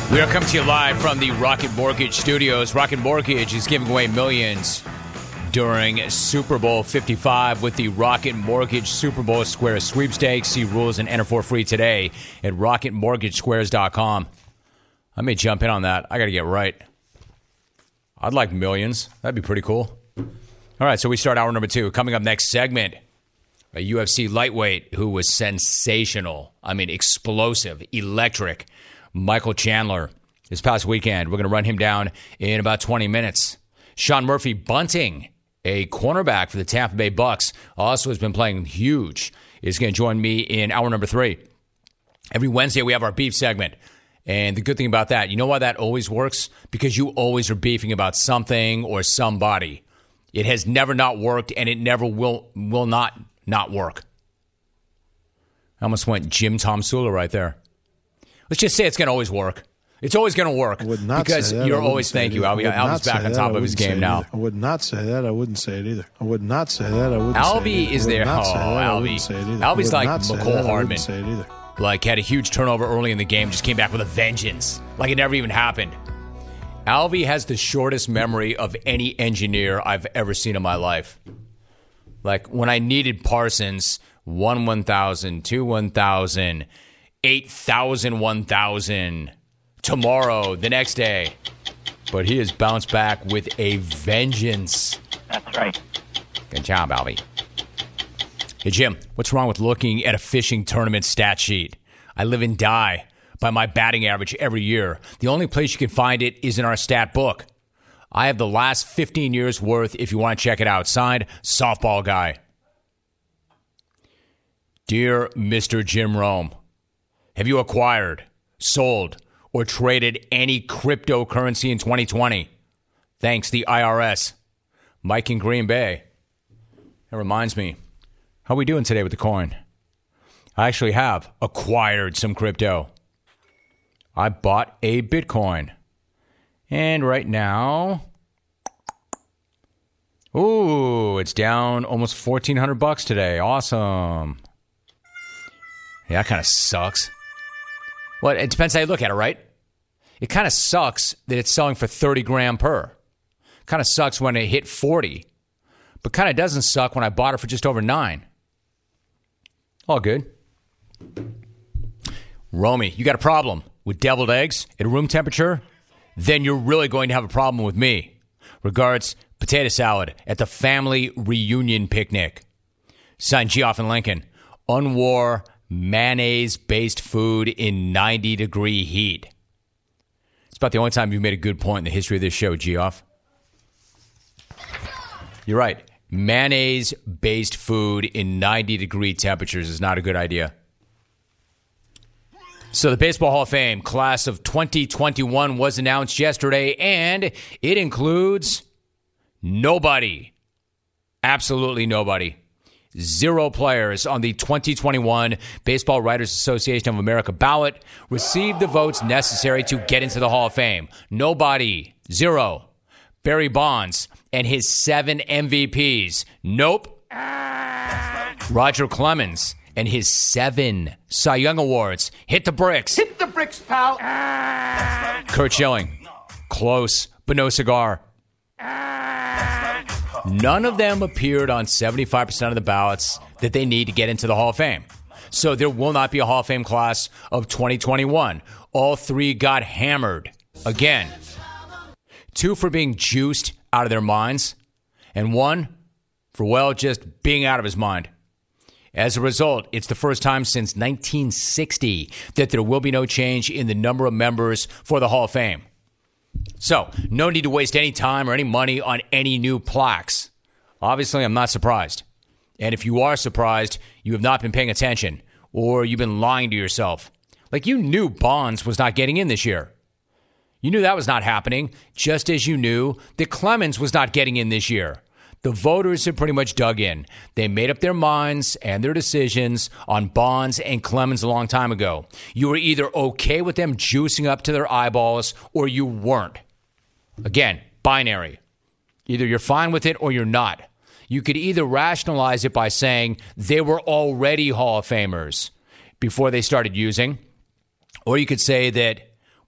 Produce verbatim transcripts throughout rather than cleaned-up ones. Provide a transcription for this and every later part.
We are coming to you live from the Rocket Mortgage Studios. Rocket Mortgage is giving away millions during Super Bowl fifty-five with the Rocket Mortgage Super Bowl Square sweepstakes. See rules and enter for free today at rocket mortgage squares dot com. I may jump in on that. I got to get right. I'd like millions. That'd be pretty cool. All right, so we start hour number two. Coming up next segment, a U F C lightweight who was sensational. I mean, explosive, electric. Michael Chandler this past weekend. We're going to run him down in about twenty minutes. Sean Murphy Bunting, a cornerback for the Tampa Bay Bucks, also has been playing huge, is going to join me in hour number three. Every Wednesday we have our beef segment. And the good thing about that, you know why that always works? Because you always are beefing about something or somebody. It has never not worked, and it never will will not not work. I almost went Jim Tom Sula right there. Let's just say it's going to always work. It's always going to work. I would not because say that. you're always, thank you. Albie, Albie's back on top of his game now. I would not say that. I wouldn't say it either. I would not say that. I wouldn't Albie say it is there. Oh, Albie. Albie's like McCole Hardman. Say it either. Like, had a huge turnover early in the game, just came back with a vengeance. Like it never even happened. Albie has the shortest memory of any engineer I've ever seen in my life. Like, when I needed Parsons, one one thousand, two one thousand, eight thousand, one thousand, tomorrow, the next day. But he has bounced back with a vengeance. That's right. Good job, Albie. Hey, Jim, what's wrong with looking at a fishing tournament stat sheet? I live and die by my batting average every year. The only place you can find it is in our stat book. I have the last fifteen years worth if you want to check it out. Signed, Softball Guy. Dear Mister Jim Rome, have you acquired, sold, or traded any cryptocurrency in twenty twenty? Thanks, the I R S. Mike in Green Bay. That reminds me. How are we doing today with the coin? I actually have acquired some crypto. I bought a Bitcoin. And right now, ooh, it's down almost fourteen hundred bucks today. Awesome. Yeah, that kind of sucks. Well, it depends how you look at it, right? It kind of sucks that it's selling for thirty grand per. Kind of sucks when it hit forty. But kind of doesn't suck when I bought it for just over nine. All good. Romy, you got a problem with deviled eggs at room temperature? Then you're really going to have a problem with me. Regards, potato salad at the family reunion picnic. Signed, Geoff and Lincoln. Unwar mayonnaise-based food in ninety degree heat. It's about the only time you've made a good point in the history of this show, Geoff. You're right. Mayonnaise-based food in ninety degree temperatures is not a good idea. So the Baseball Hall of Fame class of twenty twenty-one was announced yesterday, and it includes nobody. Absolutely nobody. Zero players on the twenty twenty-one Baseball Writers Association of America ballot received the votes necessary to get into the Hall of Fame. Nobody. Zero. Barry Bonds and his seven M V Ps. Nope. Roger Clemens and his seven Cy Young Awards. Hit the bricks. Hit the bricks, pal. Curt Schilling. Close, but no cigar. None of them appeared on seventy-five percent of the ballots that they need to get into the Hall of Fame. So there will not be a Hall of Fame class of twenty twenty-one. All three got hammered. Again. Two for being juiced out of their minds. And one for, well, just being out of his mind. As a result, it's the first time since nineteen sixty that there will be no change in the number of members for the Hall of Fame. So, no need to waste any time or any money on any new plaques. Obviously, I'm not surprised. And if you are surprised, you have not been paying attention, or you've been lying to yourself. Like, you knew Bonds was not getting in this year. You knew that was not happening, just as you knew that Clemens was not getting in this year. The voters have pretty much dug in. They made up their minds and their decisions on Bonds and Clemens a long time ago. You were either okay with them juicing up to their eyeballs or you weren't. Again, binary. Either you're fine with it or you're not. You could either rationalize it by saying they were already Hall of Famers before they started using, or you could say that,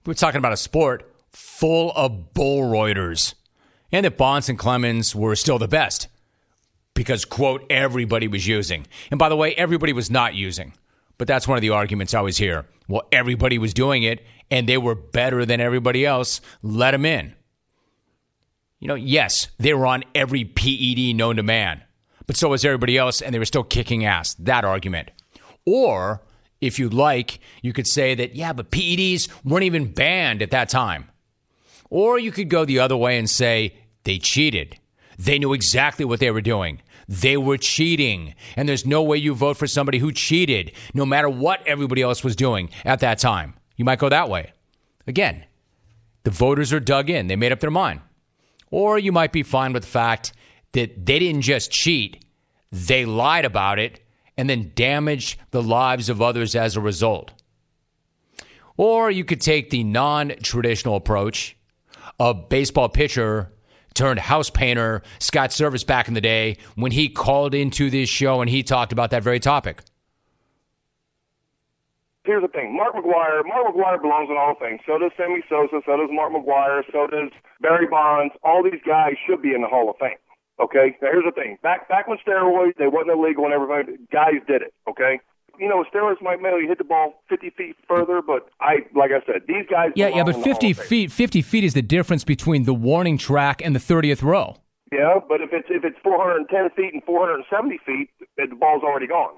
We're talking about a sport full of bullroiders. And that Bonds and Clemens were still the best. Because, quote, everybody was using. And by the way, everybody was not using. But that's one of the arguments I always hear. Well, everybody was doing it, and they were better than everybody else. Let them in. You know, yes, they were on every P E D known to man. But so was everybody else, and they were still kicking ass. That argument. Or, if you'd like, you could say that, yeah, but P E Ds weren't even banned at that time. Or you could go the other way and say they cheated. They knew exactly what they were doing. They were cheating. And there's no way you vote for somebody who cheated, no matter what everybody else was doing at that time. You might go that way. Again, the voters are dug in. They made up their mind. Or you might be fine with the fact that they didn't just cheat. They lied about it and then damaged the lives of others as a result. Or you could take the non-traditional approach of baseball pitcher turned house painter Scott Servais back in the day when he called into this show and he talked about that very topic. Here's the thing. Mark McGwire, Mark McGwire belongs in all things. So does Sammy Sosa, so does Mark McGwire, so does Barry Bonds. All these guys should be in the Hall of Fame. Okay? Now, here's the thing. Back back when steroids, they wasn't illegal and everybody, guys did it. Okay? You know, steroids might maybe hit the ball fifty feet further, but I, like I said, these guys. Yeah, yeah, but fifty feet, fifty feet is the difference between the warning track and the thirtieth row. Yeah, but if it's if it's four hundred ten feet and four hundred seventy feet, the ball's already gone.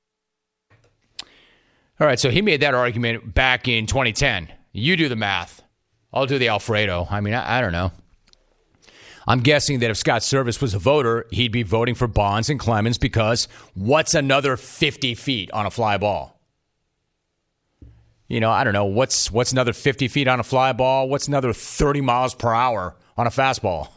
All right, so he made that argument back in twenty ten. You do the math. I'll do the Alfredo. I mean, I, I don't know. I'm guessing that if Scott Servais was a voter, he'd be voting for Bonds and Clemens because what's another fifty feet on a fly ball? You know, I don't know. What's what's another fifty feet on a fly ball? What's another thirty miles per hour on a fastball?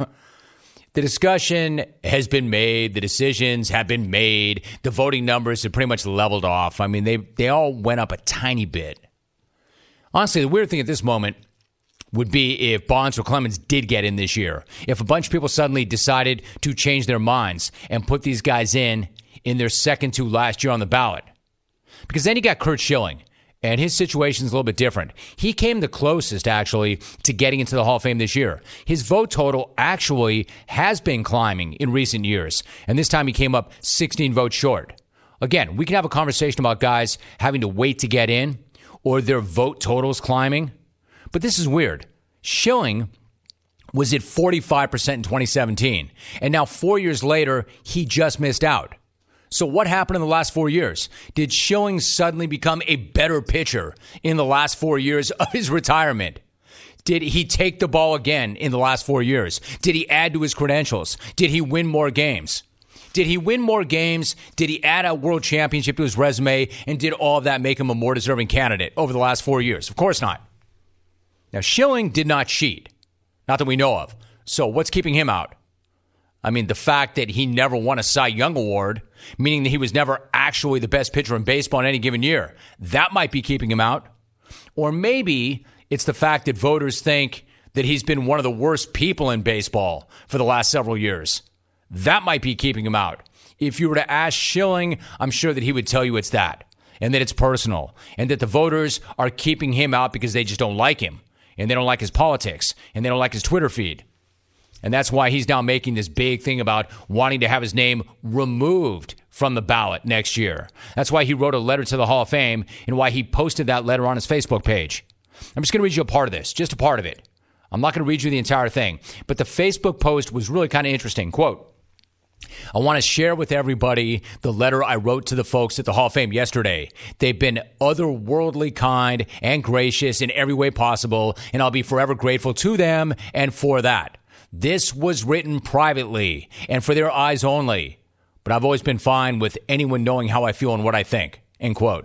The discussion has been made. The decisions have been made. The voting numbers have pretty much leveled off. I mean, they they all went up a tiny bit. Honestly, the weird thing at this moment would be if Bonds or Clemens did get in this year. If a bunch of people suddenly decided to change their minds and put these guys in in their second to last year on the ballot. Because then you got Curt Schilling, and his situation is a little bit different. He came the closest, actually, to getting into the Hall of Fame this year. His vote total actually has been climbing in recent years, and this time he came up sixteen votes short. Again, we can have a conversation about guys having to wait to get in or their vote totals climbing. But this is weird. Schilling was at forty-five percent in twenty seventeen. And now four years later, he just missed out. So what happened in the last four years? Did Schilling suddenly become a better pitcher in the last four years of his retirement? Did he take the ball again in the last four years? Did he add to his credentials? Did he win more games? Did he win more games? Did he add a world championship to his resume? And did all of that make him a more deserving candidate over the last four years? Of course not. Now, Schilling did not cheat. Not that we know of. So what's keeping him out? I mean, the fact that he never won a Cy Young Award, meaning that he was never actually the best pitcher in baseball in any given year, that might be keeping him out. Or maybe it's the fact that voters think that he's been one of the worst people in baseball for the last several years. That might be keeping him out. If you were to ask Schilling, I'm sure that he would tell you it's that, and that it's personal, and that the voters are keeping him out because they just don't like him, and they don't like his politics, and they don't like his Twitter feed. And that's why he's now making this big thing about wanting to have his name removed from the ballot next year. That's why he wrote a letter to the Hall of Fame and why he posted that letter on his Facebook page. I'm just going to read you a part of this, just a part of it. I'm not going to read you the entire thing. But the Facebook post was really kind of interesting. Quote, I want to share with everybody the letter I wrote to the folks at the Hall of Fame yesterday. They've been otherworldly kind and gracious in every way possible, and I'll be forever grateful to them and for that. This was written privately and for their eyes only, but I've always been fine with anyone knowing how I feel and what I think, end quote.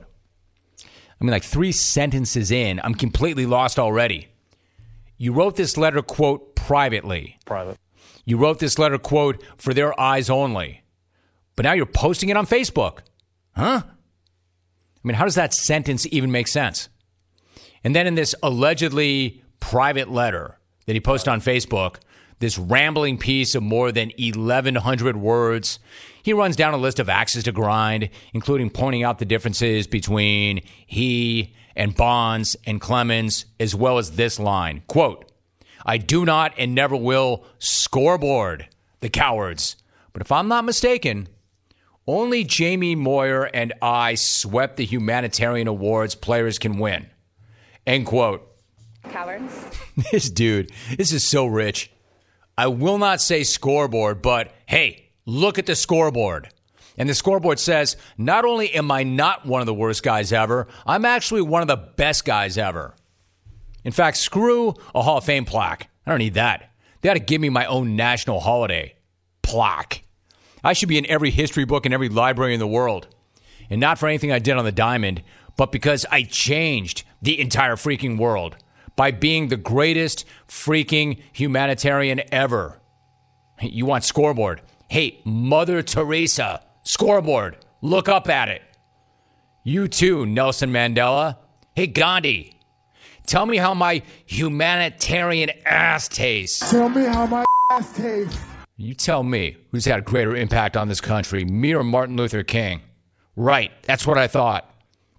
I mean, like three sentences in, I'm completely lost already. You wrote this letter, quote, privately. Private. You wrote this letter, quote, for their eyes only. But now you're posting it on Facebook. Huh? I mean, how does that sentence even make sense? And then in this allegedly private letter that he posted on Facebook, this rambling piece of more than eleven hundred words. He runs down a list of axes to grind, including pointing out the differences between he and Bonds and Clemens, as well as this line, quote, I do not and never will scoreboard the cowards. But if I'm not mistaken, only Jamie Moyer and I swept the humanitarian awards players can win. End quote. Cowards. This dude, this is so rich. I will not say scoreboard, but hey, look at the scoreboard. And the scoreboard says, not only am I not one of the worst guys ever, I'm actually one of the best guys ever. In fact, screw a Hall of Fame plaque. I don't need that. They ought to give me my own national holiday plaque. I should be in every history book in every library in the world. And not for anything I did on the diamond, but because I changed the entire freaking world by being the greatest freaking humanitarian ever. You want scoreboard? Hey, Mother Teresa, scoreboard. Look up at it. You too, Nelson Mandela. Hey, Gandhi, tell me how my humanitarian ass tastes. Tell me how my ass tastes. You tell me who's had a greater impact on this country, me or Martin Luther King? Right, that's what I thought.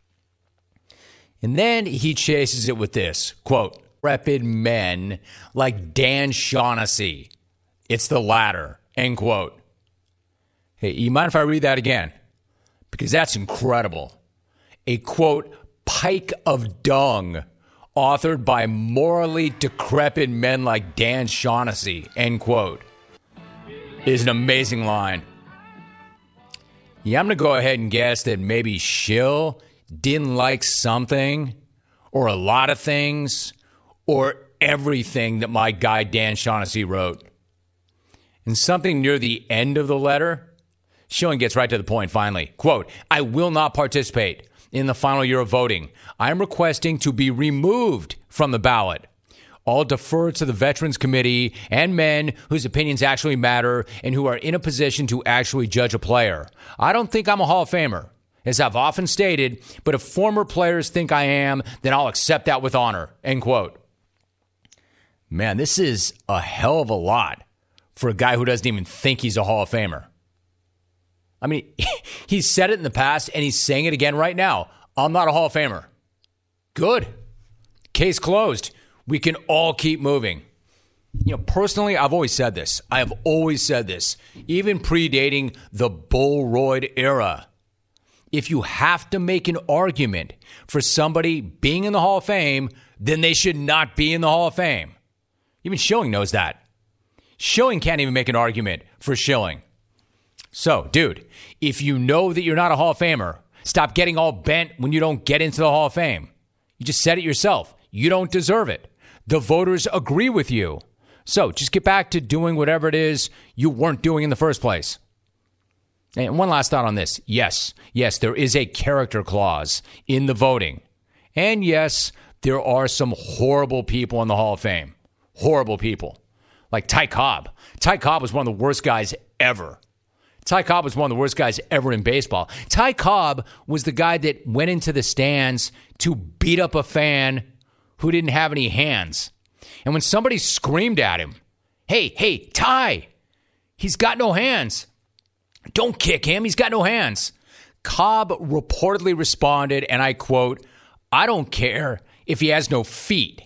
And then he chases it with this, quote, intrepid men like Dan Shaughnessy. It's the latter, end quote. Hey, you mind if I read that again? Because that's incredible. A, quote, pike of dung, authored by morally decrepit men like Dan Shaughnessy, end quote, is an amazing line. Yeah, I'm going to go ahead and guess that maybe Schill didn't like something or a lot of things or everything that my guy Dan Shaughnessy wrote. And something near the end of the letter, Schilling gets right to the point finally. Quote, I will not participate in the final year of voting. I am requesting to be removed from the ballot. I'll defer to the Veterans Committee and men whose opinions actually matter and who are in a position to actually judge a player. I don't think I'm a Hall of Famer, as I've often stated, but if former players think I am, then I'll accept that with honor, end quote. Man, this is a hell of a lot for a guy who doesn't even think he's a Hall of Famer. I mean, he's said it in the past, and he's saying it again right now. I'm not a Hall of Famer. Good. Case closed. We can all keep moving. You know, personally, I've always said this. I have always said this, even predating the Bullroyd era. If you have to make an argument for somebody being in the Hall of Fame, then they should not be in the Hall of Fame. Even Schilling knows that. Schilling can't even make an argument for Schilling. So, dude, if you know that you're not a Hall of Famer, stop getting all bent when you don't get into the Hall of Fame. You just said it yourself. You don't deserve it. The voters agree with you. So just get back to doing whatever it is you weren't doing in the first place. And one last thought on this. Yes, yes, there is a character clause in the voting. And yes, there are some horrible people in the Hall of Fame. Horrible people. Like Ty Cobb. Ty Cobb was one of the worst guys ever. Ty Cobb was one of the worst guys ever in baseball. Ty Cobb was the guy that went into the stands to beat up a fan who didn't have any hands. And when somebody screamed at him, hey, hey, Ty, he's got no hands. Don't kick him. He's got no hands. Cobb reportedly responded, and I quote, I don't care if he has no feet.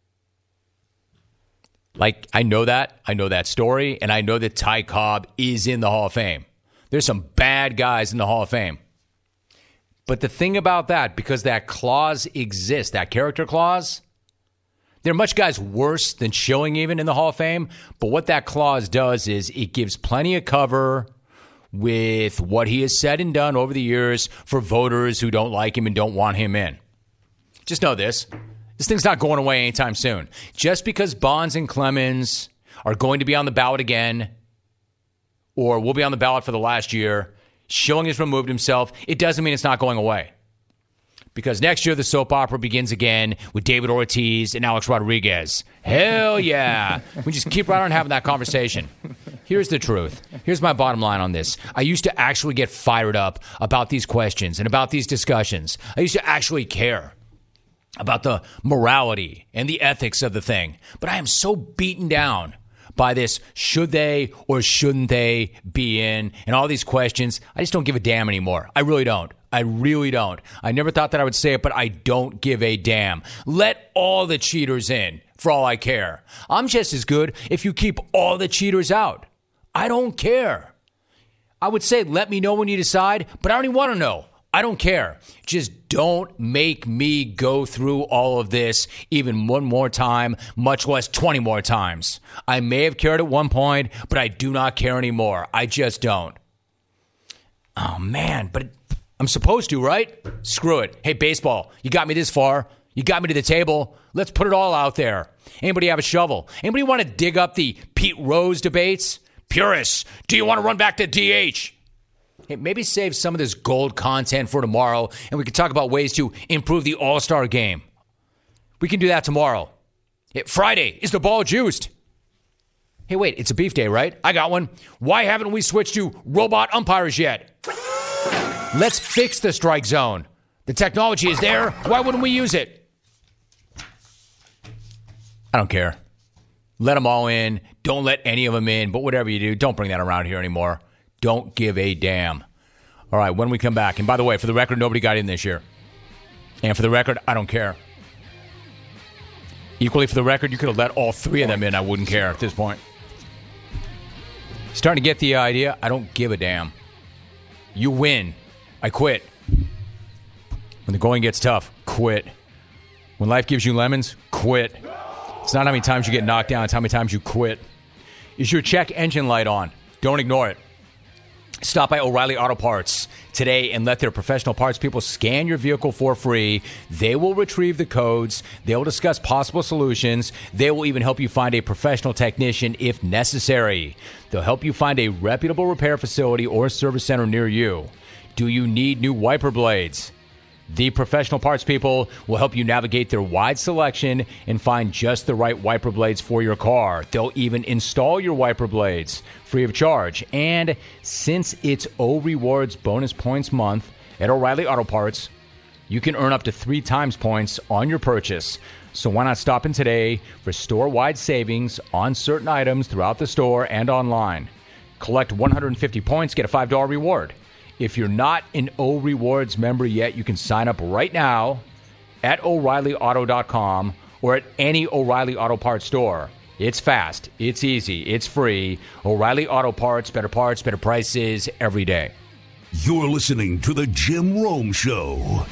Like, I know that. I know that story, and I know that Ty Cobb is in the Hall of Fame. There's some bad guys in the Hall of Fame. But the thing about that, because that clause exists, that character clause, there are much guys worse than Schilling even in the Hall of Fame. But what that clause does is it gives plenty of cover with what he has said and done over the years for voters who don't like him and don't want him in. Just know this. This thing's not going away anytime soon. Just because Bonds and Clemens are going to be on the ballot again, or will be on the ballot for the last year, Schilling has removed himself, it doesn't mean it's not going away. Because next year the soap opera begins again with David Ortiz and Alex Rodriguez. Hell yeah. We just keep right on having that conversation. Here's the truth. Here's my bottom line on this. I used to actually get fired up about these questions and about these discussions. I used to actually care about the morality and the ethics of the thing. But I am so beaten down by this should they or shouldn't they be in and all these questions. I just don't give a damn anymore. I really don't. I really don't. I never thought that I would say it, but I don't give a damn. Let all the cheaters in for all I care. I'm just as good if you keep all the cheaters out. I don't care. I would say let me know when you decide, but I don't even want to know. I don't care. Just don't make me go through all of this even one more time, much less twenty more times. I may have cared at one point, but I do not care anymore. I just don't. Oh, man, but I'm supposed to, right? Screw it. Hey, baseball, you got me this far. You got me to the table. Let's put it all out there. Anybody have a shovel? Anybody want to dig up the Pete Rose debates? Purists, do you want to run back to D H? Hey, maybe save some of this gold content for tomorrow, and we can talk about ways to improve the All-Star game. We can do that tomorrow. Hey, Friday, is the ball juiced? Hey, wait, it's a beef day, right? I got one. Why haven't we switched to robot umpires yet? Let's fix the strike zone. The technology is there. Why wouldn't we use it? I don't care. Let them all in. Don't let any of them in. But whatever you do, don't bring that around here anymore. Don't give a damn. All right, when we come back. And by the way, for the record, nobody got in this year. And for the record, I don't care. Equally, for the record, you could have let all three of them in. I wouldn't care at this point. Starting to get the idea. I don't give a damn. You win. I quit. When the going gets tough, quit. When life gives you lemons, quit. It's not how many times you get knocked down, it's how many times you quit. Is your check engine light on? Don't ignore it. Stop by O'Reilly Auto Parts today and let their professional parts people scan your vehicle for free. They will retrieve the codes. They will discuss possible solutions. They will even help you find a professional technician if necessary. They'll help you find a reputable repair facility or service center near you. Do you need new wiper blades? The professional parts people will help you navigate their wide selection and find just the right wiper blades for your car. They'll even install your wiper blades free of charge. And since it's O Rewards bonus points month at O'Reilly Auto Parts, you can earn up to three times points on your purchase. So why not stop in today for store-wide savings on certain items throughout the store and online. Collect one hundred fifty points, get a five dollars reward. If you're not an O Rewards member yet, you can sign up right now at O'Reilly Auto dot com or at any O'Reilly Auto Parts store. It's fast, it's easy, it's free. O'Reilly Auto Parts, better parts, better prices every day. You're listening to The Jim Rome Show.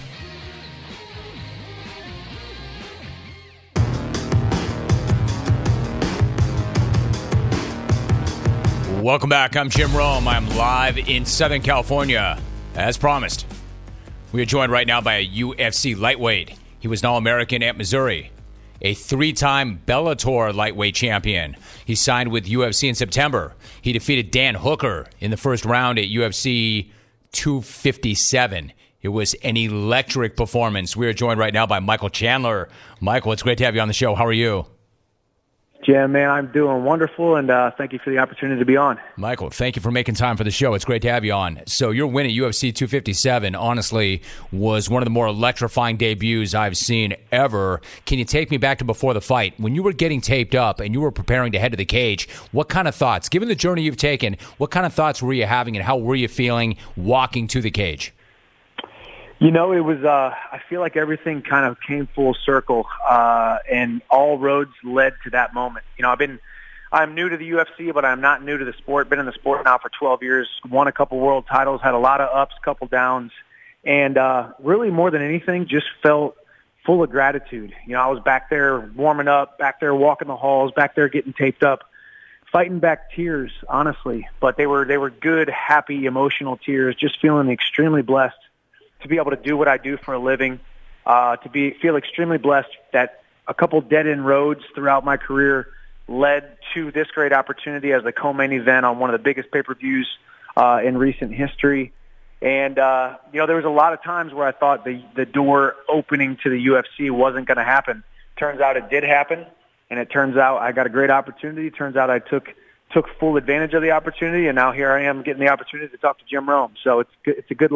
Welcome back. I'm Jim Rome. I'm live in Southern California. As promised, we are joined right now by a U F C lightweight. He was an All-American at Missouri, a three-time Bellator lightweight champion. He signed with U F C in September. He defeated Dan Hooker in the first round at U F C two fifty-seven. It was an electric performance. We are joined right now by Michael Chandler. Michael, it's great to have you on the show. How are you? Jim, man, I'm doing wonderful, and uh, thank you for the opportunity to be on. Michael, thank you for making time for the show. It's great to have you on. So your win at U F C two fifty-seven, honestly, was one of the more electrifying debuts I've seen ever. Can you take me back to before the fight? When you were getting taped up and you were preparing to head to the cage, what kind of thoughts, given the journey you've taken, what kind of thoughts were you having and how were you feeling walking to the cage? You know, it was, uh, I feel like everything kind of came full circle, uh, and all roads led to that moment. You know, I've been, I'm new to the U F C, but I'm not new to the sport. Been in the sport now for twelve years, won a couple world titles, had a lot of ups, couple downs, and, uh, really more than anything, just felt full of gratitude. You know, I was back there warming up, back there walking the halls, back there getting taped up, fighting back tears, honestly, but they were, they were good, happy, emotional tears, just feeling extremely blessed to be able to do what I do for a living, uh, to be feel extremely blessed that a couple dead-end roads throughout my career led to this great opportunity as the co-main event on one of the biggest pay-per-views uh, in recent history. And, uh, you know, there was a lot of times where I thought the, the door opening to the U F C wasn't going to happen. Turns out it did happen, and it turns out I got a great opportunity. Turns out I took took full advantage of the opportunity, and now here I am getting the opportunity to talk to Jim Rome. So it's it's a good life.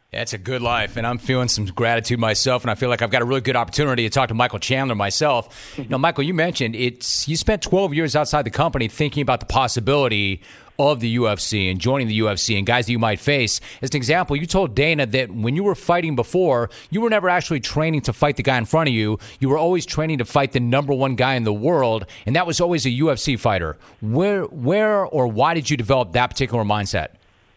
That's a good life, and I'm feeling some gratitude myself, and I feel like I've got a really good opportunity to talk to Michael Chandler myself. You know, Michael, you mentioned it's you spent twelve years outside the company thinking about the possibility of the U F C and joining the U F C and guys that you might face. As an example, you told Dana that when you were fighting before, you were never actually training to fight the guy in front of you. You were always training to fight the number one guy in the world, and that was always a U F C fighter. Where, where or why did you develop that particular mindset?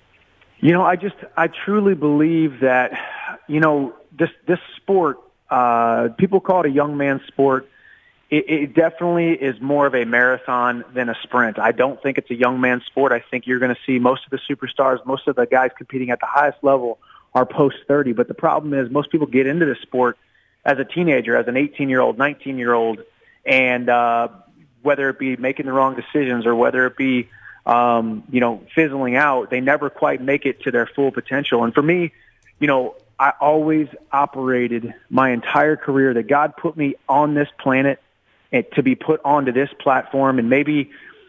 You know, I just, I truly believe that, you know, this, this sport, uh, people call it a young man's sport. It, it definitely is more of a marathon than a sprint. I don't think it's a young man's sport. I think you're going to see most of the superstars, most of the guys competing at the highest level are post thirty. But the problem is most people get into this sport as a teenager, as an eighteen-year-old, nineteen-year-old, and uh, whether it be making the wrong decisions or whether it be Um, you know, fizzling out, they never quite make it to their full potential. And for me, you know, I always operated my entire career that God put me on this planet and to be put onto this platform. And maybe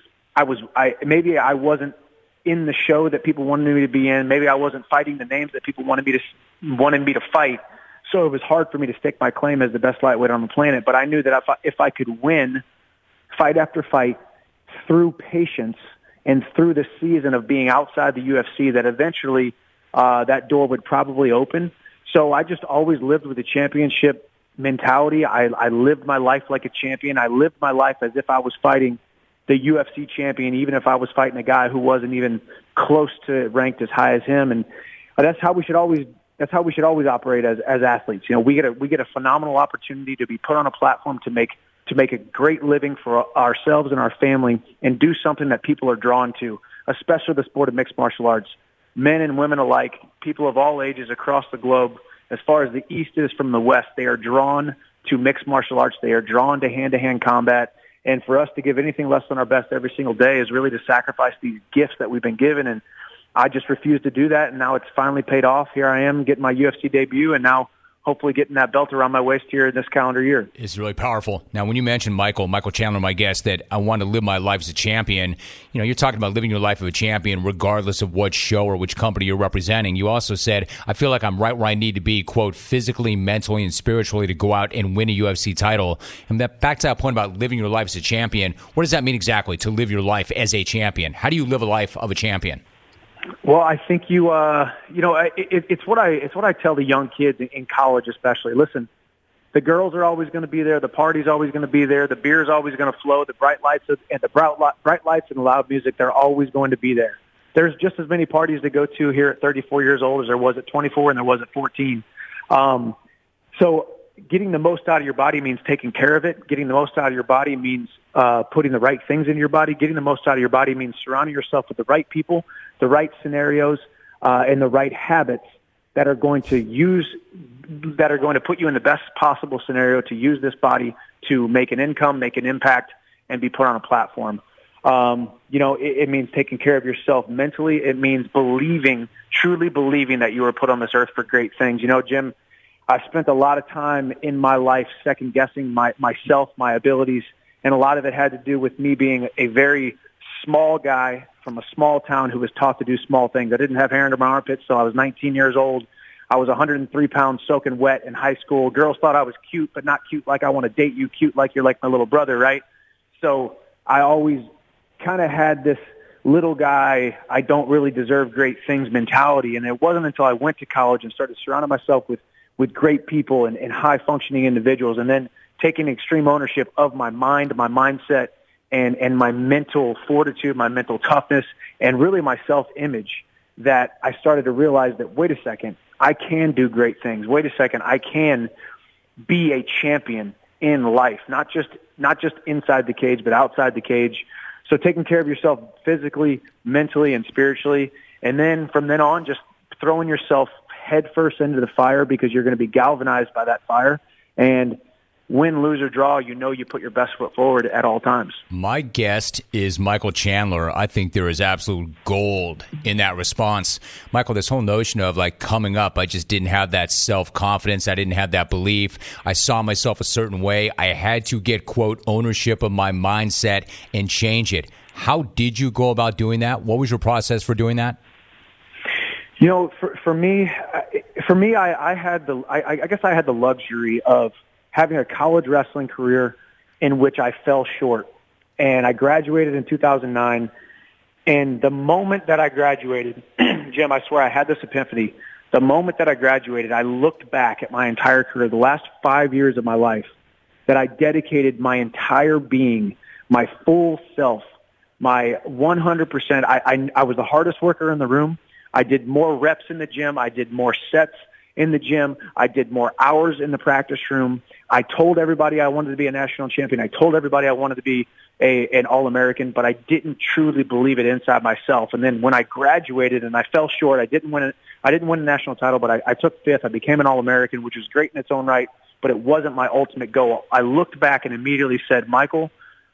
I was, I maybe I wasn't in the show that people wanted me to be in. Maybe I wasn't fighting the names that people wanted me to wanted me to fight. So it was hard for me to stake my claim as the best lightweight on the planet. But I knew that if I, if I could win fight after fight through patience and through the season of being outside the U F C, that eventually uh, that door would probably open. So I just always lived with a championship mentality. I, I lived my life like a champion. I lived my life as if I was fighting the U F C champion, even if I was fighting a guy who wasn't even close to ranked as high as him. And that's how we should always that's how we should always operate as as athletes. You know, we get a we get a phenomenal opportunity to be put on a platform to make to make a great living for ourselves and our family and do something that people are drawn to, especially the sport of mixed martial arts. Men and women alike, people of all ages across the globe, as far as the East is from the West, they are drawn to mixed martial arts. They are drawn to hand-to-hand combat. And for us to give anything less than our best every single day is really to sacrifice these gifts that we've been given. And I just refused to do that, and now it's finally paid off. Here I am getting my U F C debut, and now hopefully getting that belt around my waist here this calendar year. It's really powerful. Now, when you mentioned Michael, Michael Chandler, my guest, that I want to live my life as a champion, you know, you're talking about living your life of a champion regardless of what show or which company you're representing. You also said, I feel like I'm right where I need to be, quote, physically, mentally, and spiritually to go out and win a U F C title. And that back to that point about living your life as a champion, what does that mean exactly, to live your life as a champion? How do you live a life of a champion? Well, I think you, uh, you know, it, it, it's what I, it's what I tell the young kids in, in college, especially. Listen, the girls are always going to be there. The party's always going to be there. The beer's always going to flow. The bright lights and the bright, bright lights and loud music, they're always going to be there. There's just as many parties to go to here at thirty-four years old as there was at twenty-four and there was at fourteen. Um, so getting the most out of your body means taking care of it. Getting the most out of your body means uh, putting the right things in your body. Getting the most out of your body means surrounding yourself with the right people, the right scenarios, uh, and the right habits that are going to use, that are going to put you in the best possible scenario to use this body to make an income, make an impact, and be put on a platform. Um, you know, it, it means taking care of yourself mentally. It means believing, truly believing that you were put on this earth for great things. You know, Jim, I've spent a lot of time in my life second guessing my, myself, my abilities, and a lot of it had to do with me being a very small guy from a small town who was taught to do small things. I didn't have hair under my armpits till I was nineteen years old. I was one hundred three pounds soaking wet in high school. Girls thought I was cute, but not cute like I want to date you, cute like you're like my little brother, right? So I always kind of had this little guy, I don't really deserve great things mentality. And it wasn't until I went to college and started surrounding myself with, with great people and, and high-functioning individuals, and then taking extreme ownership of my mind, my mindset, and, and my mental fortitude, my mental toughness, and really my self-image, that I started to realize that, wait a second, I can do great things. Wait a second, I can be a champion in life, not just not just inside the cage, but outside the cage. So taking care of yourself physically, mentally, and spiritually, and then from then on, just throwing yourself headfirst into the fire, because you're going to be galvanized by that fire. And win, lose, or draw, you know you put your best foot forward at all times. My guest is Michael Chandler. I think there is absolute gold in that response. Michael, this whole notion of like coming up, I just didn't have that self-confidence. I didn't have that belief. I saw myself a certain way. I had to get, quote, ownership of my mindset and change it. How did you go about doing that? What was your process for doing that? You know, for, for me, for me, I, I had the I, I guess I had the luxury of having a college wrestling career in which I fell short. And I graduated in two thousand nine. And the moment that I graduated, Jim, I swear I had this epiphany. The moment that I graduated, I looked back at my entire career, the last five years of my life, that I dedicated my entire being, my full self, my one hundred percent. I, I, I was the hardest worker in the room. I did more reps in the gym. I did more sets in the gym. I did more hours in the practice room. I told everybody I wanted to be a national champion. I told everybody I wanted to be a, an All-American, but I didn't truly believe it inside myself. And then when I graduated and I fell short, I didn't win a, I didn't win a national title, but I, I took fifth. I became an All-American, which was great in its own right, but it wasn't my ultimate goal. I looked back and immediately said, Michael,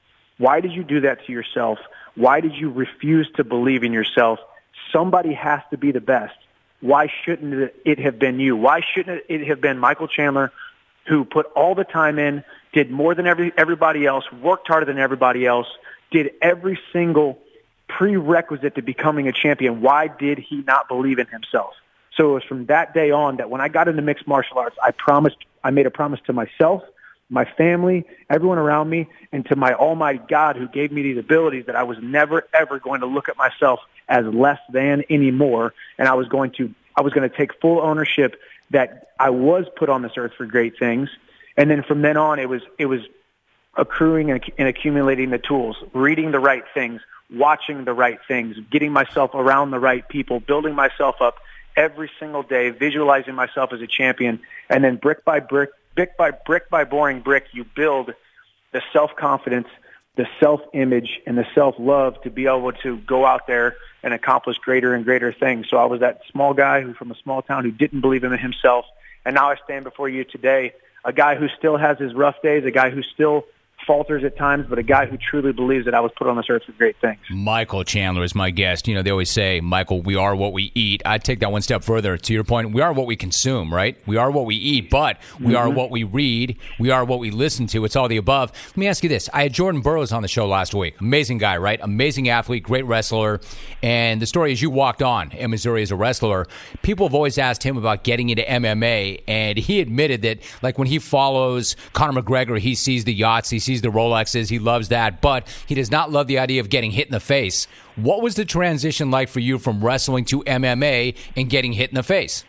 why did you do that to yourself? Why did you refuse to believe in yourself? Somebody has to be the best. Why shouldn't it have been you? Why shouldn't it have been Michael Chandler, who put all the time in, did more than every everybody else, worked harder than everybody else, did every single prerequisite to becoming a champion? Why did he not believe in himself? So it was from that day on that when I got into mixed martial arts, I promised, I made a promise to myself, my family, everyone around me, and to my almighty God who gave me these abilities that I was never, ever going to look at myself as less than anymore. And I was going to, I was going to take full ownership that I was put on this earth for great things. And then from then on, it was, it was accruing and, and accumulating the tools, reading the right things, watching the right things, getting myself around the right people, building myself up every single day, visualizing myself as a champion. And then brick by brick, brick by brick by boring brick, you build the self-confidence, the self-image, and the self-love to be able to go out there and accomplish greater and greater things. So I was that small guy who from a small town who didn't believe in himself. And now I stand before you today, a guy who still has his rough days, a guy who still falters at times, but a guy who truly believes that I was put on this earth for great things. Michael Chandler is my guest. You know, they always say, Michael, we are what we eat. I'd take that one step further. To your point, we are what we consume, right? We are what we eat, but we mm-hmm. are what we read. We are what we listen to. It's all the above. Let me ask you this. I had Jordan Burroughs on the show last week. Amazing guy, right? Amazing athlete, great wrestler. And the story is you walked on in Missouri as a wrestler. People have always asked him about getting into M M A, and he admitted that, like, when he follows Conor McGregor, he sees the yachts, he sees the Rolexes, he loves that, but he does not love the idea of getting hit in the face. What was the transition like for you from wrestling to M M A and getting hit in the face?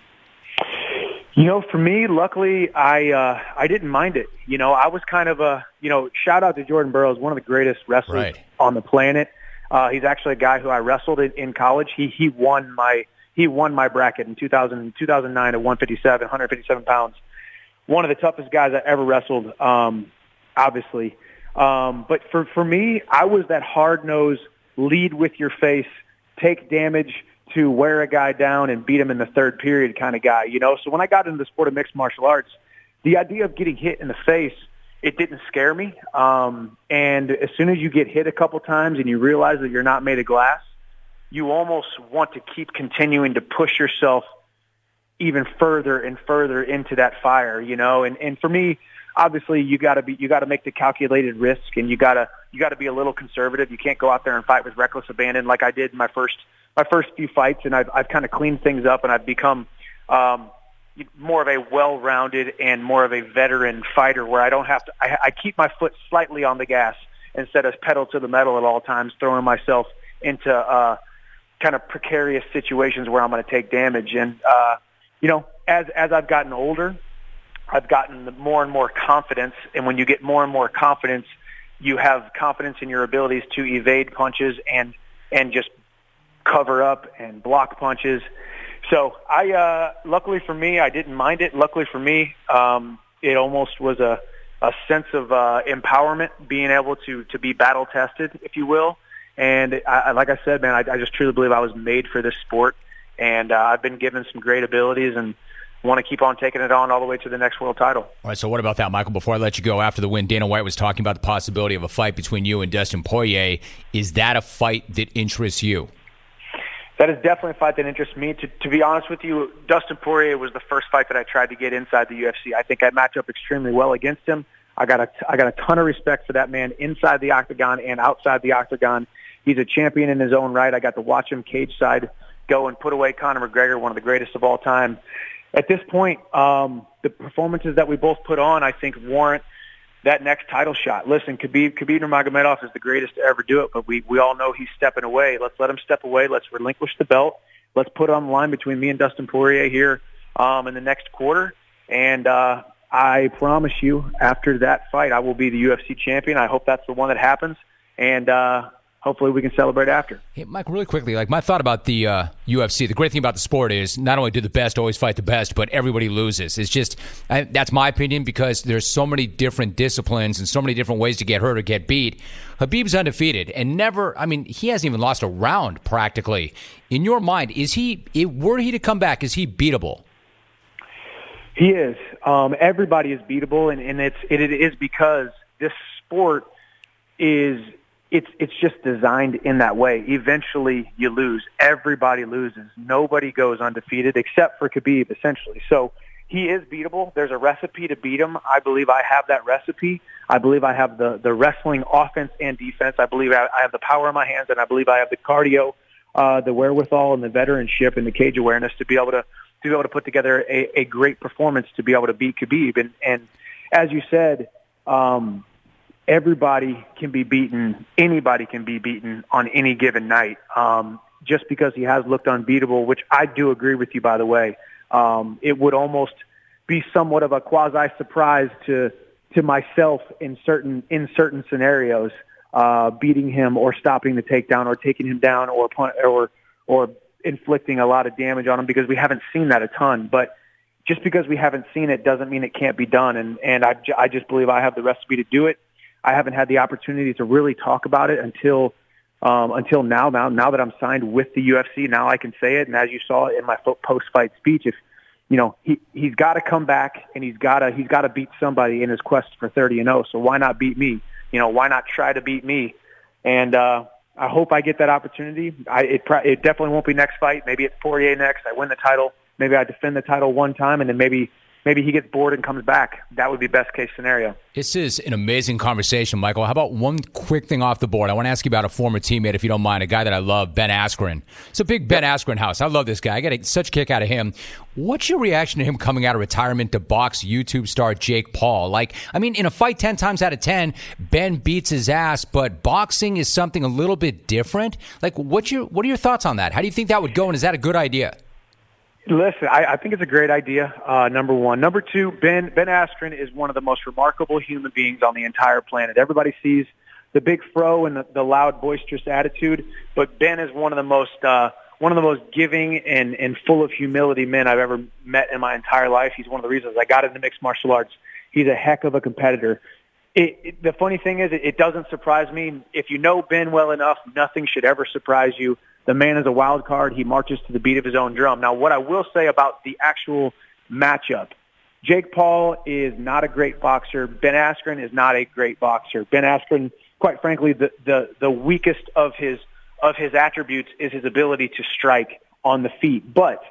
You know, for me, luckily, I uh, I didn't mind it. You know, I was kind of a, you know, shout out to Jordan Burroughs, one of the greatest wrestlers right. on the planet. Uh, he's actually a guy who I wrestled in, in college. He he won my he won my bracket in two thousand, two thousand nine at one fifty-seven, one fifty-seven pounds. One of the toughest guys I ever wrestled, um, obviously. Um, but for, for me, I was that hard-nosed, lead with your face, take damage to wear a guy down and beat him in the third period kind of guy, you know? So when I got into the sport of mixed martial arts, the idea of getting hit in the face, it didn't scare me. Um, and as soon as you get hit a couple times and you realize that you're not made of glass, you almost want to keep continuing to push yourself even further and further into that fire, you know? And, and for me, obviously, you got to be you got to make the calculated risk, and you got to you got to be a little conservative. You can't go out there and fight with reckless abandon like I did in my first my first few fights, and I've I've kind of cleaned things up, and I've become um, more of a well-rounded and more of a veteran fighter, where I don't have to. I, I keep my foot slightly on the gas instead of pedal to the metal at all times, throwing myself into uh, kind of precarious situations where I'm going to take damage. And uh, you know, as as I've gotten older, I've gotten more and more confidence, and when you get more and more confidence, you have confidence in your abilities to evade punches and and just cover up and block punches. So I, uh, luckily for me, I didn't mind it. Luckily for me, um, it almost was a, a sense of uh, empowerment, being able to to be battle tested, if you will. And I, like I said, man, I, I just truly believe I was made for this sport, and uh, I've been given some great abilities and want to keep on taking it on all the way to the next world title. All right, so what about that, Michael? Before I let you go, after the win, Dana White was talking about the possibility of a fight between you and Dustin Poirier. Is that a fight that interests you? That is definitely a fight that interests me. To, to be honest with you, Dustin Poirier was the first fight that I tried to get inside the U F C. I think I match up extremely well against him. I got a, I got a ton of respect for that man inside the octagon and outside the octagon. He's a champion in his own right. I got to watch him cage side go and put away Conor McGregor, one of the greatest of all time. at this point, um, the performances that we both put on, I think, warrant that next title shot. Listen, Khabib, Khabib Nurmagomedov is the greatest to ever do it, but we, we all know he's stepping away. Let's let him step away. Let's relinquish the belt. Let's put it on the line between me and Dustin Poirier here um, in the next quarter. And uh, I promise you, after that fight, I will be the U F C champion. I hope that's the one that happens. And uh, hopefully we can celebrate after. Hey, Mike, really quickly, like my thought about the uh, U F C, the great thing about the sport is not only do the best always fight the best, but everybody loses. It's just, I, that's my opinion, because there's so many different disciplines and so many different ways to get hurt or get beat. Khabib's undefeated and never, I mean, he hasn't even lost a round practically. In your mind, is he, were he to come back, is he beatable? He is. Um, everybody is beatable, and, and it's, it, it is because this sport is, It's it's just designed in that way. Eventually, you lose. Everybody loses. Nobody goes undefeated except for Khabib, essentially. So he is beatable. There's a recipe to beat him. I believe I have that recipe. I believe I have the, the wrestling offense and defense. I believe I, I have the power in my hands, and I believe I have the cardio, uh, the wherewithal, and the veteranship and the cage awareness to be able to to be able to put together a, a great performance to be able to beat Khabib. And, and as you said, um, everybody can be beaten. Anybody can be beaten on any given night. Um, just because he has looked unbeatable, which I do agree with you, by the way, um, it would almost be somewhat of a quasi surprise to to myself in certain in certain scenarios, uh, beating him or stopping the takedown or taking him down or or or inflicting a lot of damage on him, because we haven't seen that a ton. But just because we haven't seen it doesn't mean it can't be done. And and I I just believe I have the recipe to do it. I haven't had the opportunity to really talk about it until um, until now. Now, now that I'm signed with the U F C, now I can say it. And as you saw in my post-fight speech, if you know he he's got to come back and he's got to he's got to beat somebody in his quest for thirty and oh. So why not beat me? You know, why not try to beat me? And uh, I hope I get that opportunity. I, it it definitely won't be next fight. Maybe it's Poirier next. I win the title. Maybe I defend the title one time, and then maybe. Maybe he gets bored and comes back. That would be best case scenario. This is an amazing conversation, Michael. How about one quick thing off the board? I want to ask you about a former teammate, if you don't mind, a guy that I love, Ben Askren. It's a big Ben Askren house. I love this guy. I get a, such a kick out of him. What's your reaction to him coming out of retirement to box YouTube star Jake Paul? Like, I mean, in a fight ten times out of ten, Ben beats his ass, but boxing is something a little bit different. Like, what's your, what are your thoughts on that? How do you think that would go, and is that a good idea? Listen, I, I think it's a great idea, uh, number one. Number two, Ben Ben Askren is one of the most remarkable human beings on the entire planet. Everybody sees the big fro and the, the loud, boisterous attitude, but Ben is one of the most uh, one of the most giving and, and full of humility men I've ever met in my entire life. He's one of the reasons I got into mixed martial arts. He's a heck of a competitor. It, it, the funny thing is, it, it doesn't surprise me. If you know Ben well enough, nothing should ever surprise you. The man is a wild card. He marches to the beat of his own drum. Now, what I will say about the actual matchup, Jake Paul is not a great boxer. Ben Askren is not a great boxer. Ben Askren, quite frankly, the, the, the weakest of his of his attributes is his ability to strike on the feet. But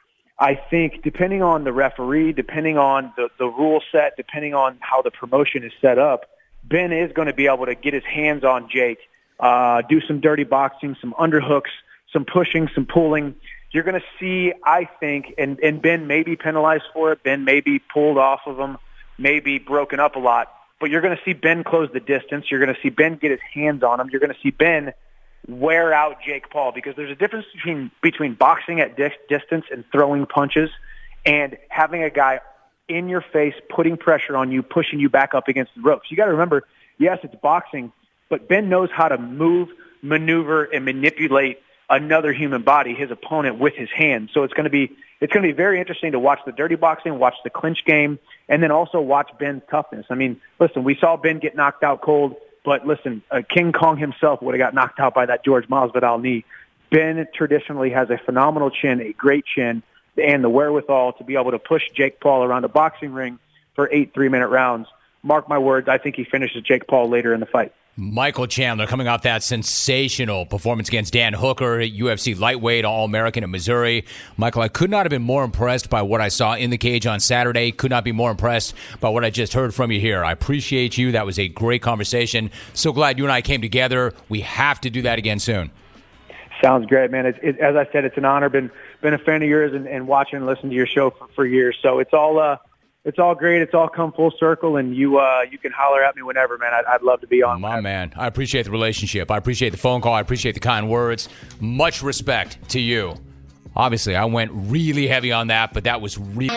I think depending on the referee, depending on the, the rule set, depending on how the promotion is set up, Ben is going to be able to get his hands on Jake, uh, do some dirty boxing, some underhooks, some pushing, some pulling. You're going to see, I think, and, and Ben may be penalized for it. Ben may be pulled off of him, may be broken up a lot. But you're going to see Ben close the distance. You're going to see Ben get his hands on him. You're going to see Ben wear out Jake Paul, because there's a difference between between boxing at dis- distance and throwing punches and having a guy in your face, putting pressure on you, pushing you back up against the ropes. You got to remember, yes, it's boxing, but Ben knows how to move, maneuver, and manipulate another human body, his opponent, with his hands. So it's going to be it's going to be very interesting to watch the dirty boxing, watch the clinch game, and then also watch Ben's toughness. I mean, listen, we saw Ben get knocked out cold, but listen, uh, King Kong himself would have got knocked out by that George Masvidal knee. Ben traditionally has a phenomenal chin, a great chin, and the wherewithal to be able to push Jake Paul around a boxing ring for eight three-minute rounds. Mark my words, I think he finishes Jake Paul later in the fight. Michael Chandler coming off that sensational performance against Dan Hooker, U F C lightweight, All-American in Missouri. Michael, I could not have been more impressed by what I saw in the cage on Saturday. Could not be more impressed by what I just heard from you here. I appreciate you. That was a great conversation. So glad you and I came together. We have to do that again soon. Sounds great, man. It's, it, as I said, it's an honor. Been been a fan of yours and, and watching and listening to your show for, for years. So it's all uh, it's all great. It's all come full circle, and you uh, you can holler at me whenever, man. I'd, I'd love to be on. My whenever. man, I appreciate the relationship. I appreciate the phone call. I appreciate the kind words. Much respect to you. Obviously, I went really heavy on that, but that was really...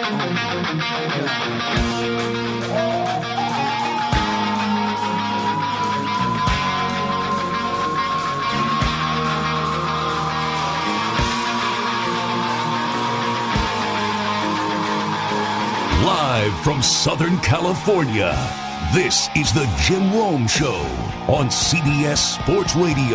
Live from Southern California, this is the Jim Rome Show on C B S Sports Radio.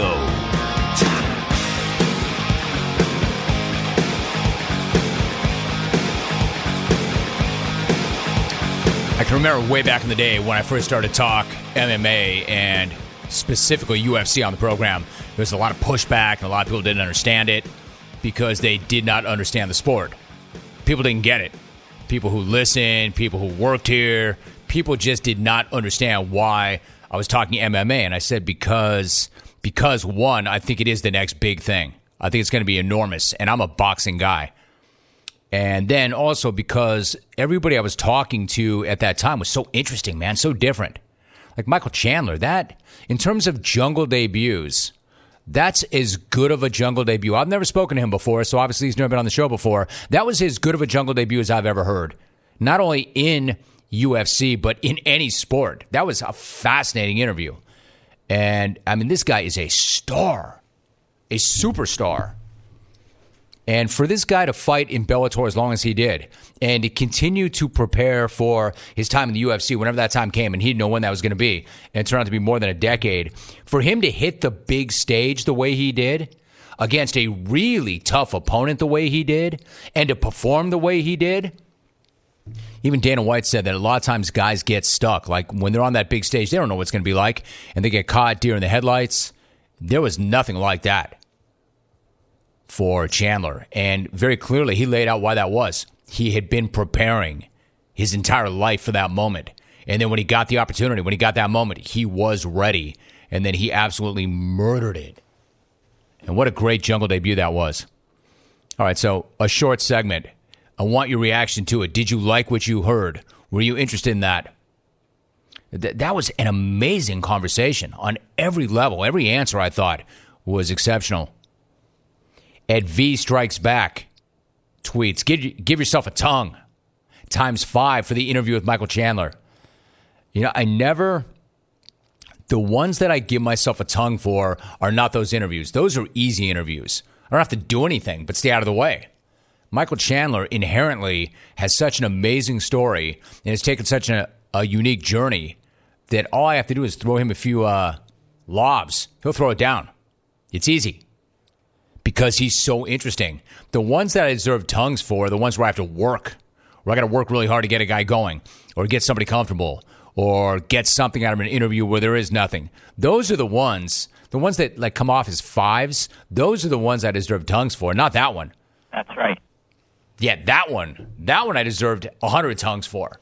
I can remember way back in the day when I first started to talk M M A and specifically U F C on the program, there was a lot of pushback and a lot of people didn't understand it because they did not understand the sport. People didn't get it. People who listened, people who worked here, people just did not understand why I was talking M M A. And I said because, because one, I think it is the next big thing. I think it's going to be enormous. And I'm a boxing guy. And then also because everybody I was talking to at that time was so interesting, man, so different. Like Michael Chandler, that, in terms of jungle debuts, that's as good of a jungle debut. I've never spoken to him before, so obviously he's never been on the show before. That was as good of a jungle debut as I've ever heard. Not only in U F C, but in any sport. That was a fascinating interview. And, I mean, this guy is a star, a superstar. And for this guy to fight in Bellator as long as he did, and to continue to prepare for his time in the U F C whenever that time came, and he didn't know when that was going to be, and it turned out to be more than a decade, for him to hit the big stage the way he did, against a really tough opponent the way he did, and to perform the way he did, even Dana White said that a lot of times guys get stuck. Like when they're on that big stage, they don't know what it's going to be like, and they get caught deer in the headlights. There was nothing like that for Chandler. And very clearly, he laid out why that was. He had been preparing his entire life for that moment. And then when he got the opportunity, when he got that moment, he was ready. And then he absolutely murdered it. And what a great jungle debut that was. All right, so a short segment. I want your reaction to it. Did you like what you heard? Were you interested in that? Th- that was an amazing conversation on every level. Every answer, I thought, was exceptional. Ed V Strikes Back tweets, give, give yourself a tongue. Times five for the interview with Michael Chandler. You know, I never, the ones that I give myself a tongue for are not those interviews. Those are easy interviews. I don't have to do anything but stay out of the way. Michael Chandler inherently has such an amazing story and has taken such a, a unique journey that all I have to do is throw him a few uh, lobs. He'll throw it down. It's easy. Because he's so interesting. The ones that I deserve tongues for are the ones where I have to work, where I got to work really hard to get a guy going, or get somebody comfortable, or get something out of an interview where there is nothing. Those are the ones, the ones that like come off as fives. Those are the ones I deserve tongues for, not that one. That's right. Yeah, that one. That one I deserved a hundred tongues for.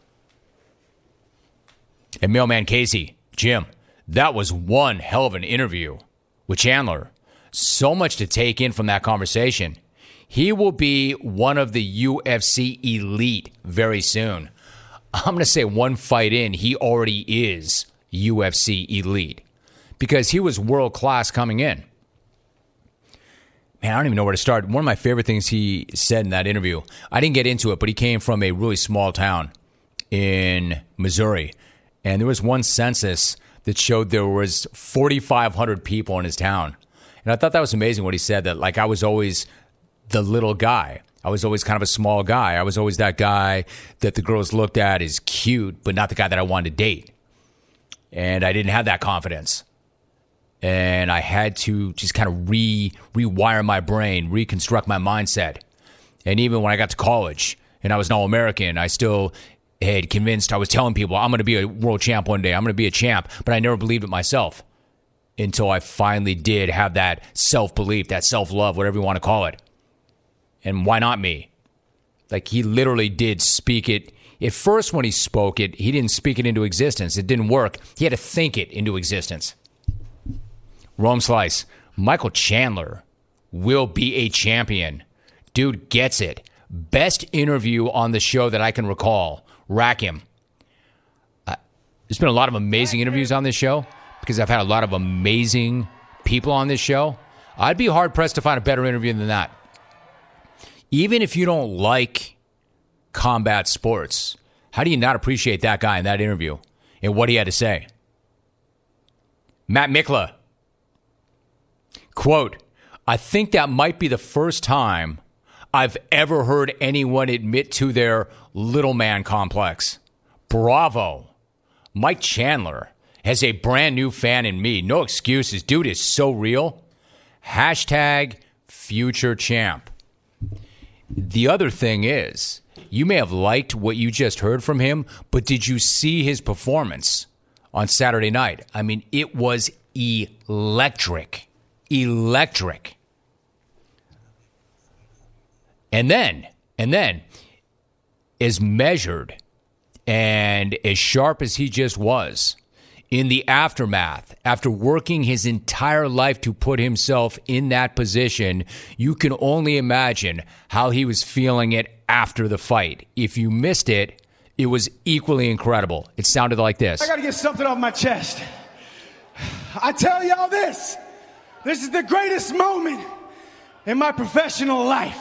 And Mailman Casey, Jim, that was one hell of an interview with Chandler. So much to take in from that conversation. He will be one of the U F C elite very soon. I'm going to say one fight in, he already is U F C elite because he was world class coming in. Man, I don't even know where to start. One of my favorite things he said in that interview, I didn't get into it, but he came from a really small town in Missouri. And there was one census that showed there was forty-five hundred people in his town. And I thought that was amazing what he said, that like I was always the little guy. I was always kind of a small guy. I was always that guy that the girls looked at as cute, but not the guy that I wanted to date. And I didn't have that confidence. And I had to just kind of re rewire my brain, reconstruct my mindset. And even when I got to college and I was an All-American, I still had convinced, I was telling people, I'm going to be a world champ one day. I'm going to be a champ. But I never believed it myself. Until I finally did have that self-belief, that self-love, whatever you want to call it. And why not me? Like, he literally did speak it. At first, when he spoke it, he didn't speak it into existence. It didn't work. He had to think it into existence. Rome Slice, Michael Chandler will be a champion. Dude gets it. Best interview on the show that I can recall. Rack him. Uh, there's been a lot of amazing interviews on this show because I've had a lot of amazing people on this show. I'd be hard-pressed to find a better interview than that. Even if you don't like combat sports, how do you not appreciate that guy in that interview and what he had to say? Matt Mikla. Quote, I think that might be the first time I've ever heard anyone admit to their little man complex. Bravo. Mike Chandler has a brand new fan in me. No excuses. Dude is so real. Hashtag future champ. The other thing is, you may have liked what you just heard from him, but did you see his performance on Saturday night? I mean, it was electric. Electric. And then, and then, as measured and as sharp as he just was, in the aftermath, after working his entire life to put himself in that position, you can only imagine how he was feeling it after the fight. If you missed it, it was equally incredible. It sounded like this. I got to get something off my chest. I tell y'all this. This is the greatest moment in my professional life.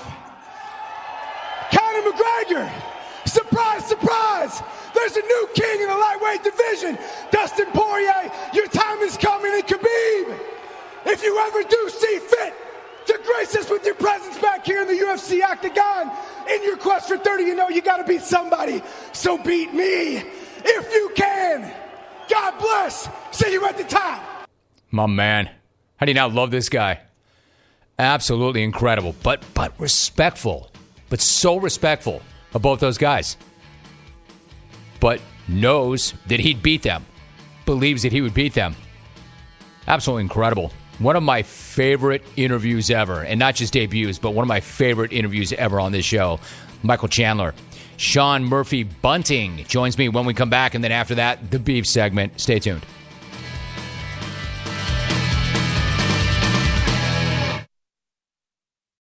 Conor McGregor. Surprise, surprise. There's a new king in the lightweight division. Dustin Poirier, your time is coming. And Khabib, if you ever do see fit to grace us with your presence back here in the U F C octagon, in your quest for thirty, you know you got to beat somebody. So beat me if you can. God bless. See you at the top. My man. How do you not love this guy? Absolutely incredible, but but respectful. But so respectful of both those guys. But knows that he'd beat them. Believes that he would beat them. Absolutely incredible. One of my favorite interviews ever. And not just debuts, but one of my favorite interviews ever on this show. Michael Chandler. Sean Murphy Bunting joins me when we come back. And then after that, the beef segment. Stay tuned.